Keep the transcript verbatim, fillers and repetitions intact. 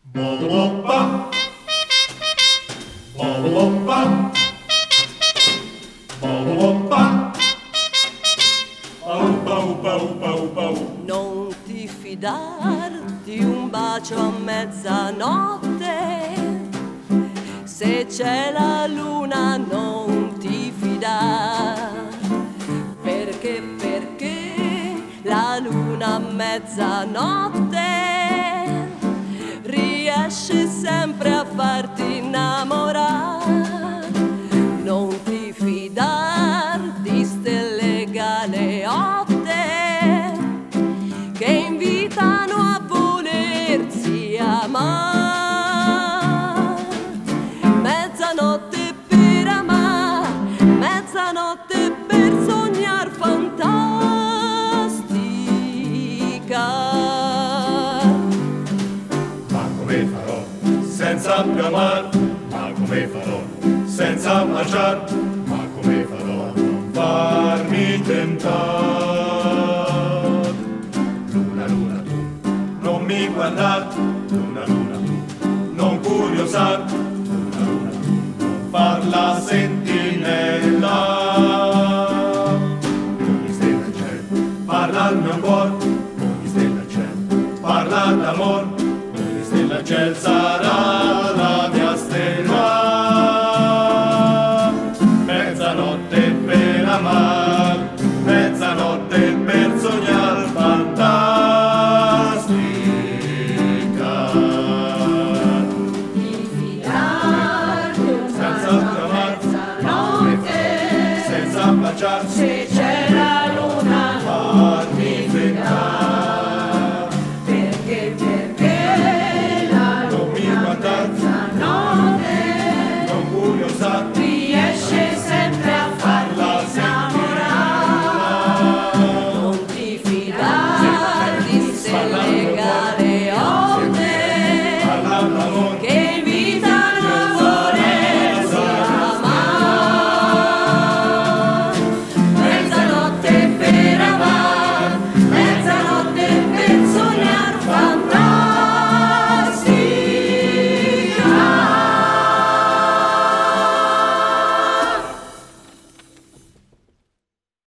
Ba-ba-ba-ba. Ba-ba-ba-ba. Ba-ba-ba-ba. Au-au-au-au-au-au. Non ti fidar di un bacio a mezzanotte, se c'è la luna non ti fidar, perché, perché la luna a mezzanotte riesce sempre a farti innamorare. Non ti fidar di stelle galeotte che invitano a volersi amare. Mezzanotte per amare, mezzanotte per sognar fantastica. Ma come farò senza più amar? Ma come farò senza mangiar? Ma come farò a non farmi tentar? Luna, luna, tu non mi guardar. Luna, luna, tu non curiosar. Luna, luna, tu non far la sentinella. Ogni stella in cielo parla al mio cuore. Ogni stella in cielo parla d'amor. Ogni stella in cielo sarà la mia stella. Mezzanotte per amar, mezzanotte per sognar fantastica. Ti fidar di un Senza bacio a amar, mezzanotte, senza baciarsi.